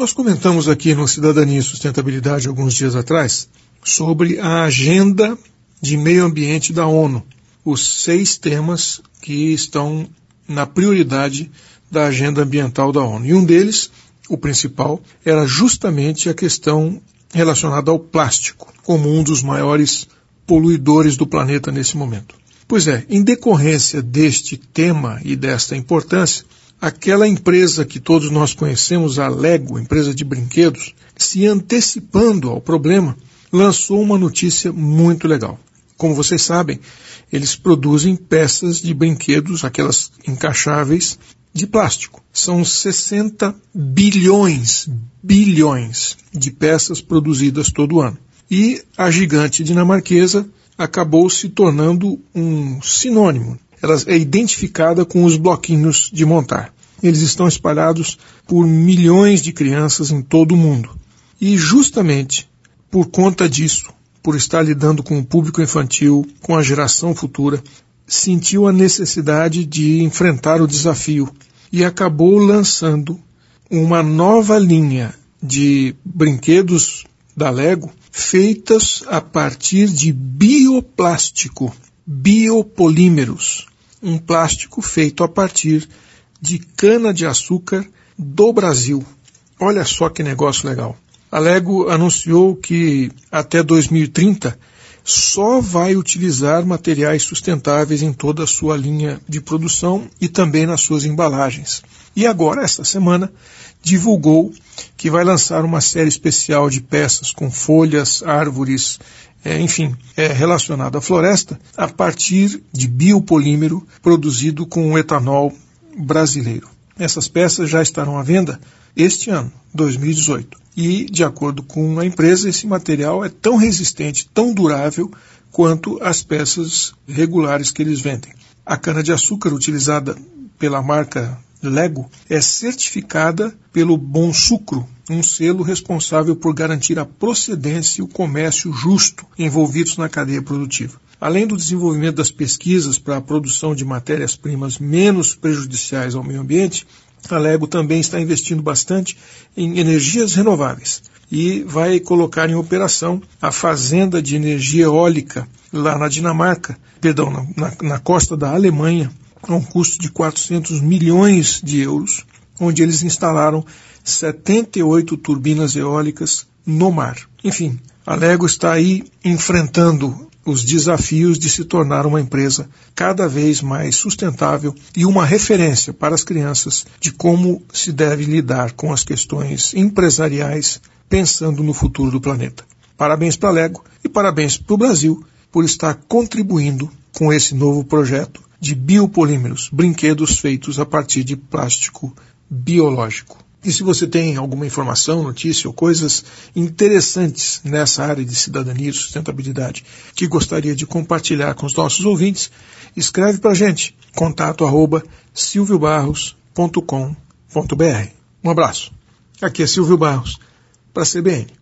Nós comentamos aqui no Cidadania e Sustentabilidade alguns dias atrás sobre a agenda de meio ambiente da ONU, os 6 temas que estão na prioridade da agenda ambiental da ONU. E um deles, o principal, era justamente a questão relacionada ao plástico, como um dos maiores poluidores do planeta nesse momento. Pois é, em decorrência deste tema e desta importância, aquela empresa que todos nós conhecemos, a Lego, empresa de brinquedos, se antecipando ao problema, lançou uma notícia muito legal. Como vocês sabem, eles produzem peças de brinquedos, aquelas encaixáveis, de plástico. São 60 bilhões de peças produzidas todo ano. E a gigante dinamarquesa acabou se tornando um sinônimo. Ela é identificada com os bloquinhos de montar. Eles estão espalhados por milhões de crianças em todo o mundo. E justamente por conta disso, por estar lidando com o público infantil, com a geração futura, sentiu a necessidade de enfrentar o desafio e acabou lançando uma nova linha de brinquedos da Lego feitas a partir de bioplástico, biopolímeros, um plástico feito a partir de cana-de-açúcar do Brasil. Olha só que negócio legal. A Lego anunciou que até 2030 só vai utilizar materiais sustentáveis em toda a sua linha de produção e também nas suas embalagens. E agora, esta semana, divulgou que vai lançar uma série especial de peças com folhas, árvores, relacionado à floresta, a partir de biopolímero produzido com etanol brasileiro. Essas peças já estarão à venda este ano, 2018. E, de acordo com a empresa, esse material é tão resistente, tão durável, quanto as peças regulares que eles vendem. A cana-de-açúcar utilizada pela marca Lego é certificada pelo Bonsucro, um selo responsável por garantir a procedência e o comércio justo envolvidos na cadeia produtiva. Além do desenvolvimento das pesquisas para a produção de matérias-primas menos prejudiciais ao meio ambiente, a Lego também está investindo bastante em energias renováveis e vai colocar em operação a fazenda de energia eólica lá na Dinamarca, na costa da Alemanha, a um custo de 400 milhões de euros, onde eles instalaram 78 turbinas eólicas no mar. Enfim, a Lego está aí enfrentando os desafios de se tornar uma empresa cada vez mais sustentável e uma referência para as crianças de como se deve lidar com as questões empresariais pensando no futuro do planeta. Parabéns para a Lego e parabéns para o Brasil por estar contribuindo com esse novo projeto de biopolímeros, brinquedos feitos a partir de plástico biológico. E se você tem alguma informação, notícia ou coisas interessantes nessa área de cidadania e sustentabilidade que gostaria de compartilhar com os nossos ouvintes, escreve para a gente, contato@silviobarros.com.br. Um abraço. Aqui é Silvio Barros, para a CBN.